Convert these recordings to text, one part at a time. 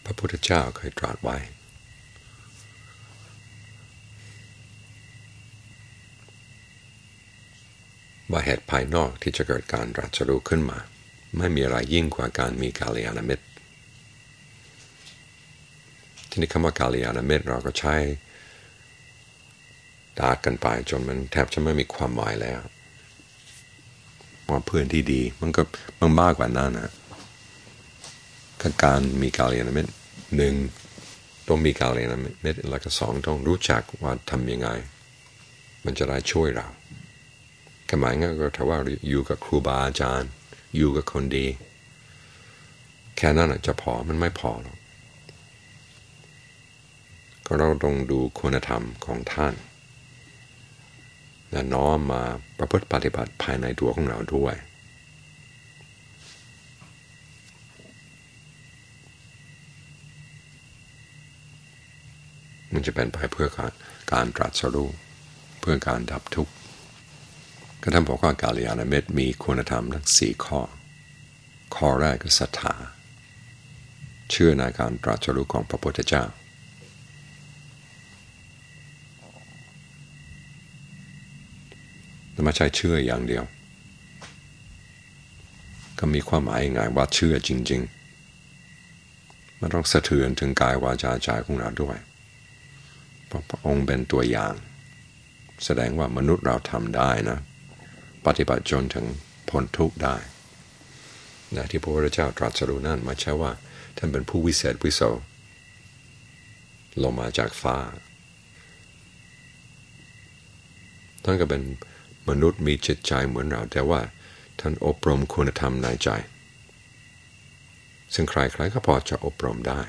พระพุทธเจ้าเคยตรัสไว้ว่าเหตุภายนอกที่จะเกิดการตรัสรู้ขึ้นมาไม่มีอะไรยิ่งกว่าการมีกัลยาณมิตรที่นี่คำว่ากัลยาณมิตรเราก็ใช้ดาดกันไปจนมันแทบจะไม่มีความหมายแล้วว่าเพื่อนที่ดีมันมากกว่านั้นนะการมีกัลยาณมิตรหนึ่งต้องมีกัลยาณมิตรแล้วก็สองต้องรู้จักว่าทำยังไงมันจะได้ช่วยเราหมายงั้นก็ถือว่าอยู่กับครูบาอาจารย์อยู่กับคนดีแค่นั้นจะพอมันไม่พอหรอกก็เราต้องดูคุณธรรมของท่านและน้อมมาประพฤติปฏิบัติภายในตัวของเราด้วยมันจะเป็นไปเพื่อการตรัสรู้เพื่อการดับทุกข์ก็ท่านบอกว่ากัลยาณมิตรมีคุณธรรมทั้ง4ข้อแรกคือศรัทธาเชื่อในการตรัสรู้ของพระพุทธเจ้าไม่ใช่เชื่ออย่างเดียวก็มีความหมายยังไงว่าเชื่อจริงๆมันต้องสะเทือนถึงกายวาจาใจของเราด้วยเพราะพระองค์เป็นตัวอย่างแสดงว่ามนุษย์เราทำได้นะปฏิบัติจนถึงพ้นทุกข์ได้นะที่พระพุทธเจ้าตรัสรู้นั่นไม่ใช่ว่าท่านเป็นผู้วิเศษวิโสลงมาจากฟ้าท่านก็เป็นมนุษย์มีจิตใจเหมือนเราแต่ว่าท่านอบรมคุณธรรมในใจซึ่งใครๆก็พอจะอบรมได้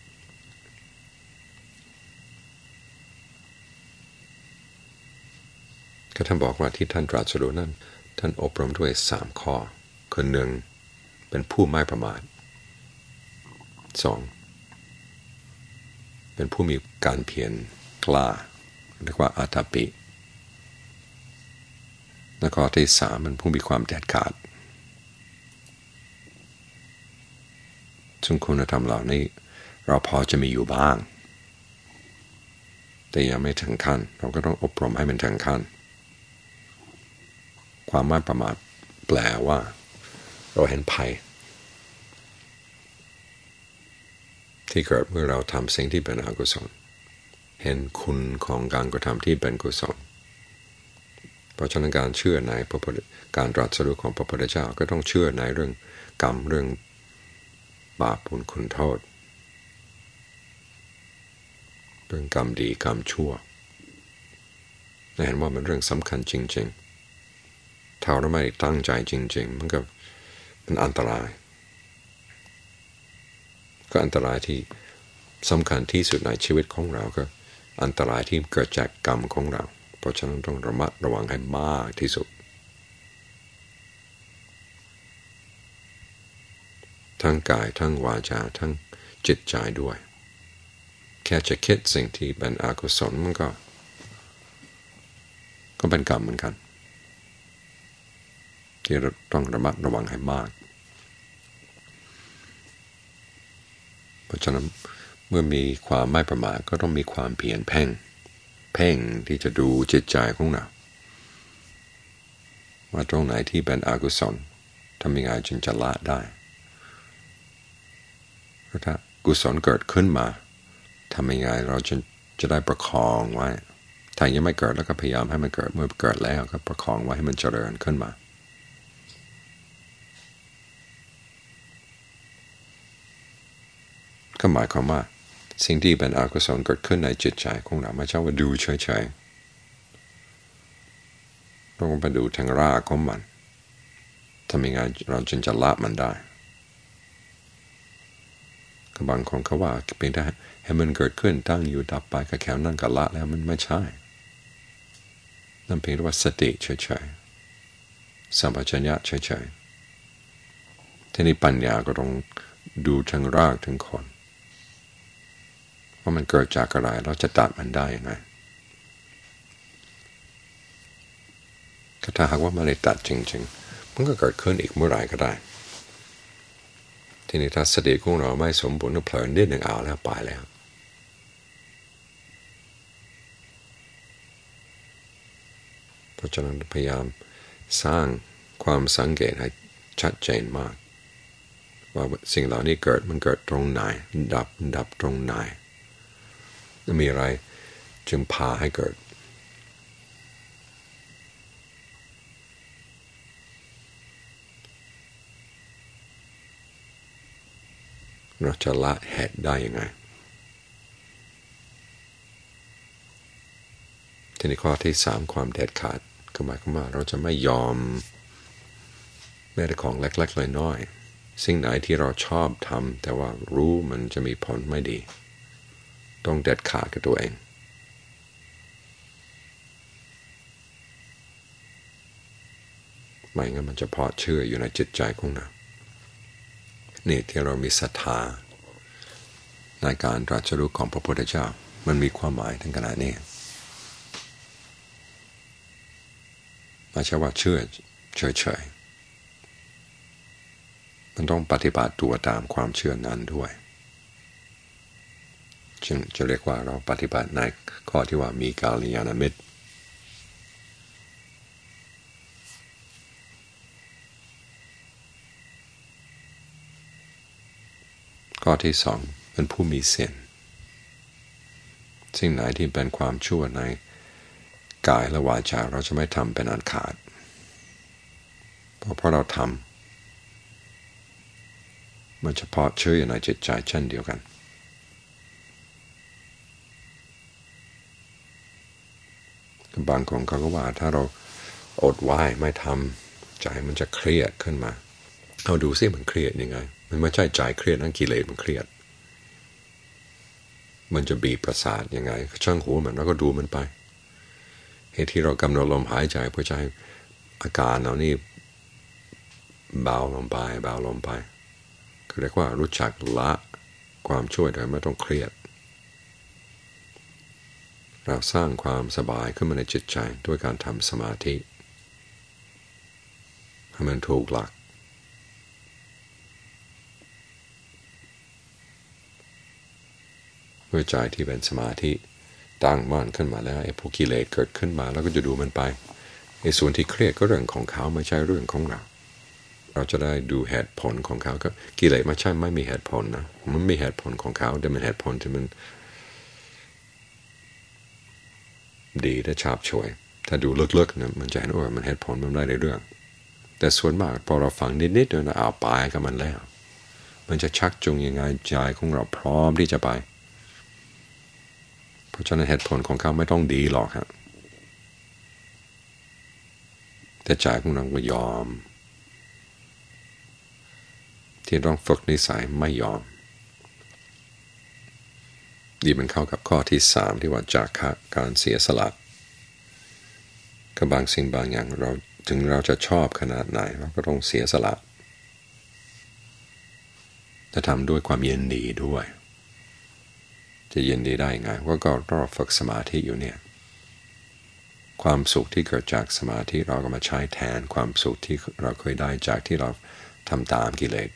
ก็ท่านบอกว่าที่ท่านตรัสรู้นั้นท่านอบรมด้วย3ข้อคือ1เป็นผู้ไม่ประมาท2เป็นผู้มีการเพียรกล้าเรียกว่าอาตปิและข้อที่3เป็นผู้มีความเด็ดขาดซึ่งคุณธรรมเหล่านี้เราพอจะมีอยู่บ้างแต่ยังไม่ถึงขั้นเราก็ต้องอบรมให้มันถึงขั้นความไม่ประมาทแปลว่าเราเห็นภัยที่เกิดเมื่อเราทำสิ่งที่เป็นอกุศลเห็นคุณของการกระทำที่เป็นกุศลเพราะฉะนั้นการเชื่อในการตรัสรู้ของพระพุทธเจ้าก็ต้องเชื่อในเรื่องกรรมเรื่องบาปบุญคุณโทษเรื่องกรรมดีกรรมชั่วเห็นว่ามันเรื่องสำคัญจริงๆถ้าเราไม่ตั้งใจจริงๆมันอันตรายก็อันตรายที่สำคัญที่สุดในชีวิตของเราก็อันตรายที่เกิดจากกรรมของเราเพราะฉะนั้นต้องระมัดระวังให้มากที่สุดทั้งกายทั้งวาจาทั้งจิตใจด้วยแค่จะคิดสิ่งที่เป็นอกุศลมันก็เป็นกรรมเหมือนกันที่เราต้องระมัดระวังให้มากเพราะฉะนั้นเมื่อมีความไม่ประมาทก็ต้องมีความเพียรเพ่งที่จะดูจิตใจของเราว่าตรงไหนที่เป็นอกุศลทำยังไงจึงจะละได้ถ้ากุศลเกิดขึ้นมาทำยังไงเราจะได้ประคองไว้ถ้ายังไม่เกิดแล้วก็พยายามให้มันเกิดเมื่อเกิดแล้วก็ประคองไว้ให้มันเจริญขึ้นมาก็หมายความว่าสิ่งที่เป็นอกุศลเกิดขึ้นในจิตใจของเราไม่ใช่ว่าดูเฉยๆต้องไปดูทางรากของมันทำยังไงเราจึงจะละมันได้ก็บางคนเขาว่าเพียงแต่ให้มันเกิดขึ้นตั้งอยู่ดับไปก็แค่นั้นก็ละแล้วมันไม่ใช่นั่นเพียงแต่ว่าสติเฉยๆสัมปชัญญะเฉยๆทีนี้ปัญญาก็ต้องดูทางรากถึงคนว่ามันเกิดจากอะไรเราจะตัดมันได้ยังไงถ้าหากว่าไม่ได้ตัดจริงๆมันก็เกิดขึ้นอีกเมื่อไหร่ก็ได้ทีนี้ถ้าสติของเราไม่สมบูรณ์ก็เผลอนิดหนึ่งเอาแล้วไปแล้วเพราะฉะนั้นพยายามสร้างความสังเกตให้ชัดเจนมากว่าสิ่งเหล่านี้มันเกิดตรงไหนดับตรงไหนมีอะไรจึงพาให้เกิดเราจะละเหตุได้ยังไงทีนี้ข้อที่3ความเด็ดขาดก็หมายความว่าเราจะไม่ยอมแม้แต่ของเล็กๆน้อยๆสิ่งไหนที่เราชอบทำแต่ว่ารู้มันจะมีผลไม่ดีต้องเด็ดขาดกับตัวเองไม่งั้นมันจะเพาะเชื่ออยู่ในจิตใจของเรานี่ที่เรามีศรัทธาในการตรัสรู้ของพระพุทธเจ้ามันมีความหมายถึงขนาดนี้ไม่ใช่ว่าเชื่อเฉยๆมันต้องปฏิบัติตัวตามความเชื่อนั้นด้วยจึงจะเรียกว่าเราปฏิบัติในข้อที่ว่ามีกัลยาณมิตรข้อที่2เป็นผู้มีศีลสิ่งไหนที่เป็นความชั่วในกายและวาจาเราจะไม่ทำเป็นอันขาดเพราะเราทำมันเฉพาะเชื่อในจิตใจเช่นเดียวกันบางคนเขาก็ว่าถ้าเราอดไหว้ไม่ทำใจมันจะเครียดขึ้นมาเอาดูซิมันเครียดยังไงมันไม่ใช่ใจเครียดนั่นกิเลสมันเครียดมันจะบีบประสาทยังไงช่างหัวมันแล้วก็ดูมันไปเหตุที่เรากำหนดลมหายใจเพื่อจะให้อาการเรานี่เบาลงไปคือเรียกว่ารู้จักละความชั่วโดยไม่ต้องเครียดเราสร้างความสบายขึ้นมาในจิตใจด้วยการทำสมาธิให้มันถูกหลักเมื่อใจที่เป็นสมาธิตั้งมั่นขึ้นมาแล้วไอ้พวกกิเลสเกิดขึ้นมาแล้วก็จะดูมันไปไอ้ส่วนที่เครียดก็เรื่องของเขาไม่ใช่เรื่องของเราเราจะได้ดูเหตุผลของเขาก็กิเลสไม่มีเหตุผลนะมันมีเหตุผลของเขาแต่เป็นเหตุผลที่มันดีและฉาบฉวยถ้าดูลึกๆนะมันจะเห็นว่ามันเหตุผลมันได้ในเรื่องแต่ส่วนมากพอเราฟังนิดๆนะเอาไปกับมันแล้วมันจะชักจูงยังไงใจของเราพร้อมที่จะไปเพราะฉะนั้นเหตุผลของเขาไม่ต้องดีหรอกครับแต่ใจของเราก็ยอมที่ต้องฝึกนิสัยไม่ยอมดีมันเข้ากับข้อที่3ที่ว่าจาคะการเสียสละกับบางสิ่งบางอย่างเราถึงเราจะชอบขนาดไหนเราก็ต้องเสียสละจะทำด้วยความยินดีด้วยจะยินดีได้ไงว่าก็เราฝึกสมาธิอยู่เนี่ยความสุขที่เกิดจากสมาธิเราก็มาใช้แทนความสุขที่เราเคยได้จากที่เราทำตามกิเลส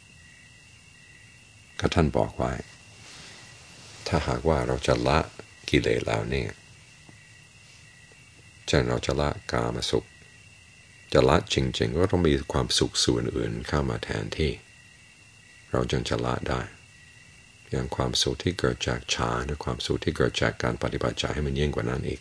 ก็ท่านบอกไว้ถ้าหากว่าเราจะละกิเลสแล้วเนี่ยเช่นเราจะละกามสุขจะละจริงๆก็ต้องมีความสุขส่วนอื่นเข้ามาแทนที่เราจึงจะละได้อย่างความสุขที่เกิดจากฌานหรือความสุขที่เกิดจากการปฏิบัติใจให้มันยิ่งกว่านั้นอีก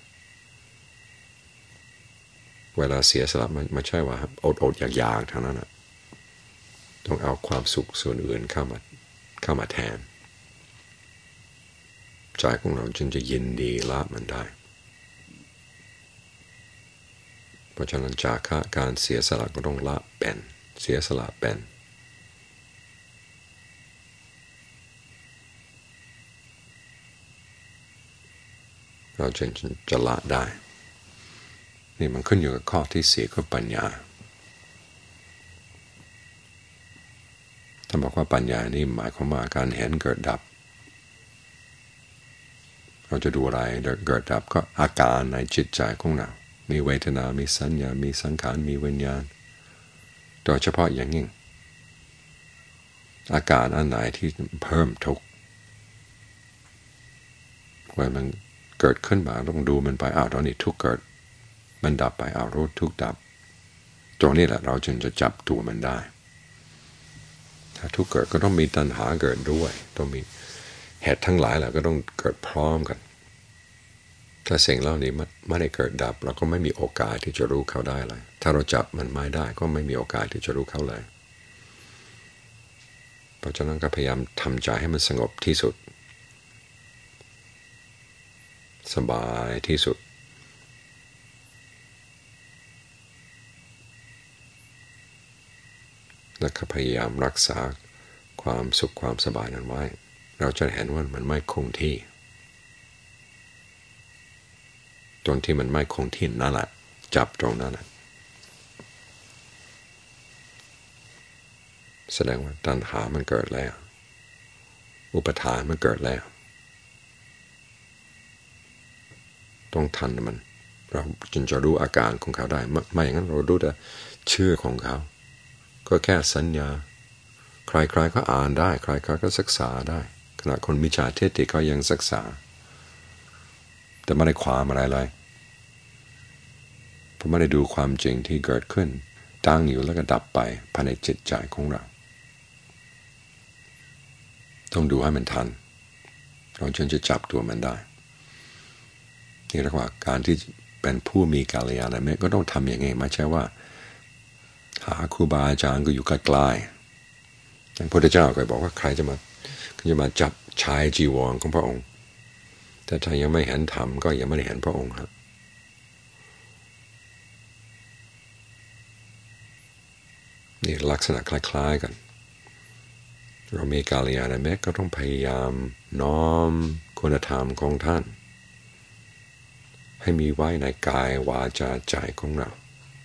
เวลาเสียสละมันไม่ใช่ว่าอดอยากๆทางนั้นต้องเอาความสุขส่วนอื่นเข้ามาแทนใจของเราจึงจะยินดีละมันได้เพราะฉะนั้นจาคะการเสียสละก็ต้องละเป็นเสียสละเป็นเราจึงจะละได้นี่มันขึ้นอยู่กับข้อที่4คือปัญญาถ้าบอกว่าปัญญานี่หมายความว่าการเห็นเกิดดับเราจะดูอะไรเกิดดับก็อาการในจิตใจของเรามีเวทนามีสัญญามีสังขารมีวิญญาณโดยเฉพาะอย่างยิ่งอาการอันไหนที่เพิ่มทุกข์ว่ามันเกิดขึ้นมาต้องดูมันไปตอนนี้ทุกข์เกิดมันดับไปรู้ทุกข์ดับตรงนี้แหละเราจึงจะจับตัวมันได้ถ้าทุกข์เกิดก็ต้องมีตัณหาเกิดด้วยต้องมีเหตุทั้งหลายแหละก็ต้องเกิดพร้อมกันถ้าสิ่งเหล่านี้ไม่ได้เกิดดับเราก็ไม่มีโอกาสที่จะรู้เขาได้เลยถ้าเราจับมันไม่ได้ก็ไม่มีโอกาสที่จะรู้เขาเลยเพราะฉะนั้นก็พยายามทำใจให้มันสงบที่สุดสบายที่สุดแล้วก็พยายามรักษาความสุขความสบายนั้นไว้เราจะเห็นว่ามันไม่คงที่ตรงที่มันไม่คงที่นั่นแหละจับตรงนั้นแหละแสดงว่าตัณหามันเกิดแล้วอุปทานมันเกิดแล้วต้องทันมันเราจึงจะรู้อาการของเขาได้ไม่อย่างนั้นเรารู้แต่ชื่อของเขาก็แค่สัญญาใครๆก็อ่านได้ใครๆก็ศึกษาได้ขณะคนมิจฉาทิฏฐิก็ยังศึกษาแต่ไม่ได้ความอะไรเลยเพราะไม่ได้ดูความจริงที่เกิดขึ้นตั้งอยู่แล้วก็ดับไปภายในจิตใจของเราต้องดูให้มันทันเราจึงจะจับตัวมันได้นี่เรียกว่าการที่เป็นผู้มีกัลยาณมิตรก็ต้องทำอย่างไงไม่ใช่ว่าหาครูบาอาจารย์ก็อยู่ใกล้ๆอย่างพระพุทธเจ้าก็บอกว่าใครจะมาจับชายจีวรของพระองค์แต่ถ้ายังไม่เห็นธรรมก็ยังไม่ได้เห็นพระองค์ครับนี่ลักษณะคล้ายๆกันเรามีกัลยาณมิตรก็ต้องพยายามน้อมคุณธรรมของท่านให้มีไว้ในกายวาจาใจของเรา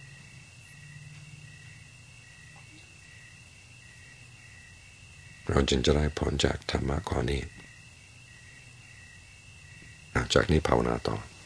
เราจึงจะได้ผลจากธรรมะข้อนี้จากนี้ภาวนาต่อ